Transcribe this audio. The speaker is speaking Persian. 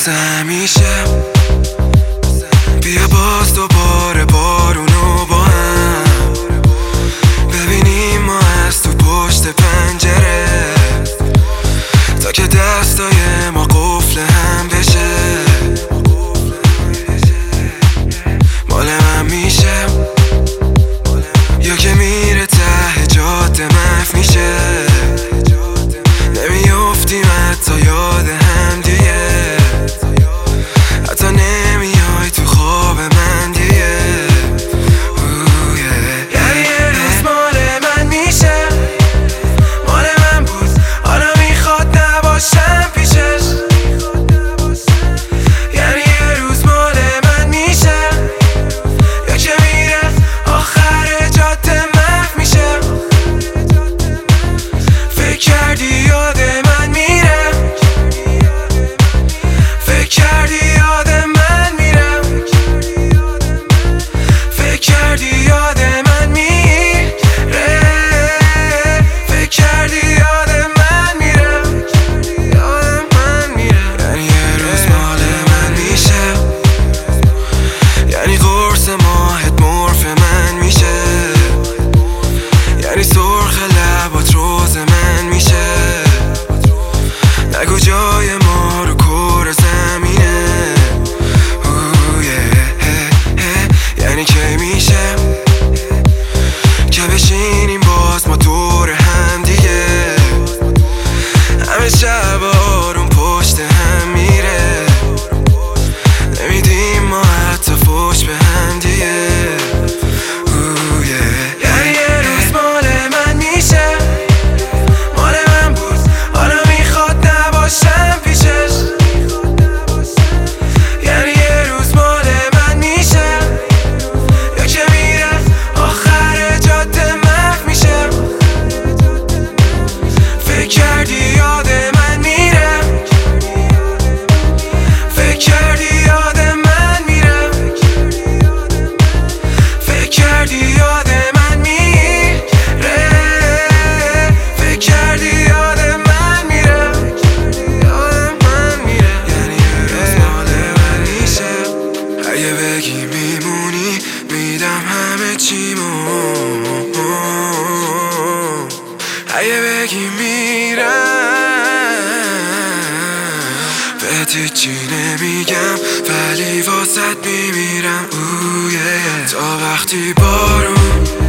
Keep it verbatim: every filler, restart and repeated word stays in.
مثل همیشه بیا باز دوباره بارونو با هم ببینیم ما از تو پشت پنجره تا که دستای ما قفل هم بشه. مال من میشه یا که میره ته جاده محو میشه نمیافتیم حتی یاد هم دیگه حتی نمیای تو خواب من دیگه. یعنی یه روز مال من میشه مال من بود حالا میخواد نباشم پیشش. یعنی یه روز مال من میشه یا که میره آخر جاده محو میشه. فکر کردی یاد من میره فکر کردی یاد من میره فکر کردی یاد من میره فکر کردی یاد من میره یاد من میره. یعنی یه روز مال من میشه یعنی قرص ماهت مرف من میشه یعنی سرخ لبات روز من میشه نگو جای ما رو کره زمینه. یعنی کی میشه که بشینیم باز ما دور هم دیگه همه شب آروم پشت هم میره نمیدیم ما حتی فوش به هم دیگه. یعنی یه روز مال من میشه مال من بود حالا میخواد نباشم پیشش. یعنی یه روز مال من میشه یا که میره آخر جاده محو میشه. فکر کردی یاد من میره فکر کردی یاد من میره فکر کردی یاد من میره فکر کردی یاد من میره یاد من میره. یعنی یه روز مال من میشه اگه بگی میمونی میدم همه چیمو اگه بگی میرم بهت هیچی نمیگم ولی واسط میمیرم. تا وقتی بارون